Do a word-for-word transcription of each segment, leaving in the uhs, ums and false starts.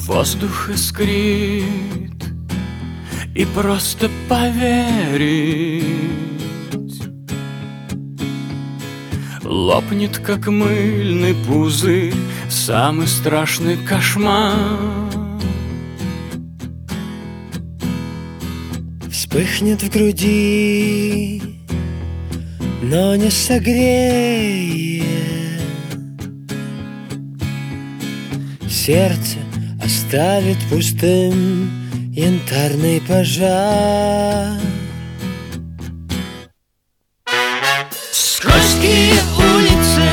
Воздух искрит, и просто поверить лопнет, как мыльный пузырь, самый страшный кошмар. Вспыхнет в груди, но не согреет. Сердце оставит пустым янтарный пожар. Скользкие улицы,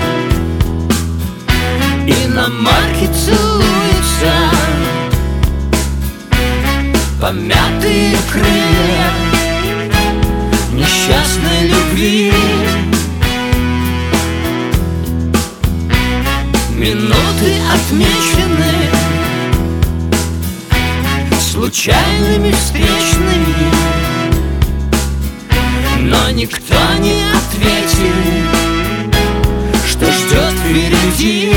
иномарки целуются, помятые крылья несчастной любви. Минуты отмечены случайными встречными, но никто не ответил, что ждет впереди.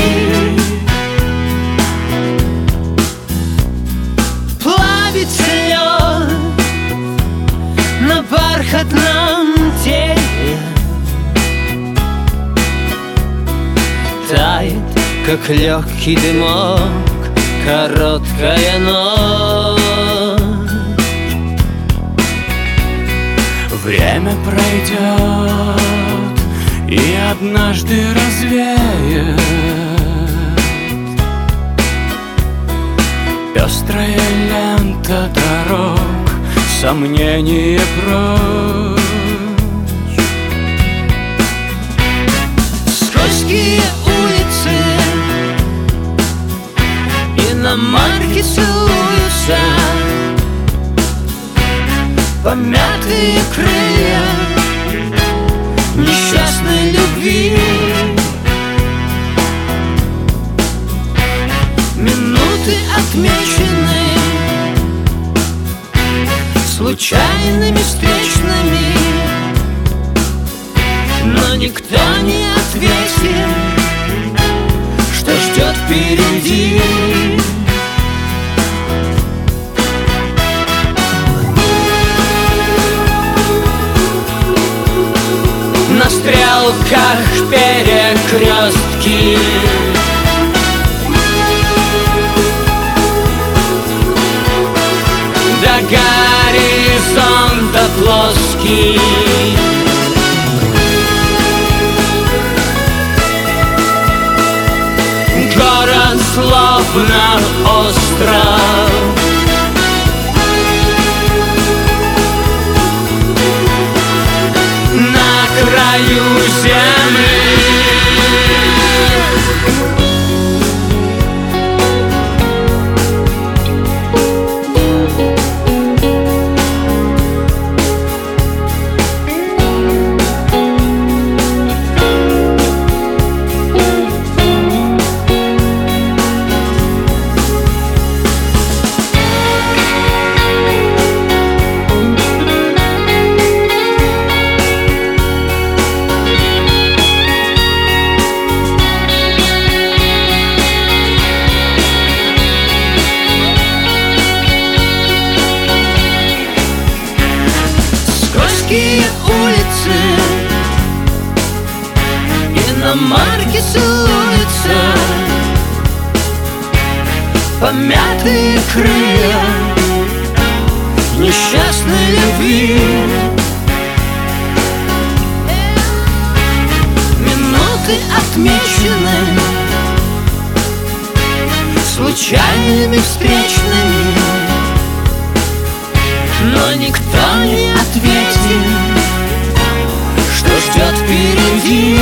Плавится лед на бархатном теле, тает, как легкий дымок, короткая ночь. Время пройдет и однажды развеет пестрая лента дорог, сомнения прочь. Скользкие улицы, иномарки целуются, помятые крылья несчастной любви. Минуты отмечены случайными встречными, но никто не ответил, что ждет впереди. На стрелках перекрестки, до горизонта плоский. Город словно остров, на краю земли. Улицы, иномарки целуются, помятые крылья несчастной любви. Минуты отмечены случайными встречными, но никто не ответил, что ждет впереди.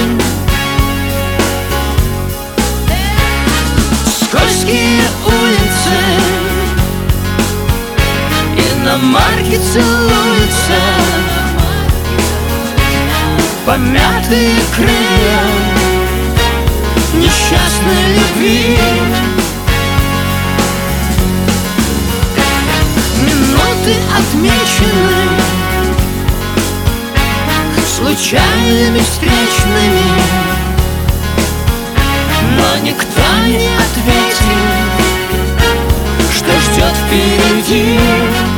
Скользкие улицы, иномарки целуются, помятые крылья несчастной любви. Минуты отмечены случайными встречными, но никто не ответил, впереди.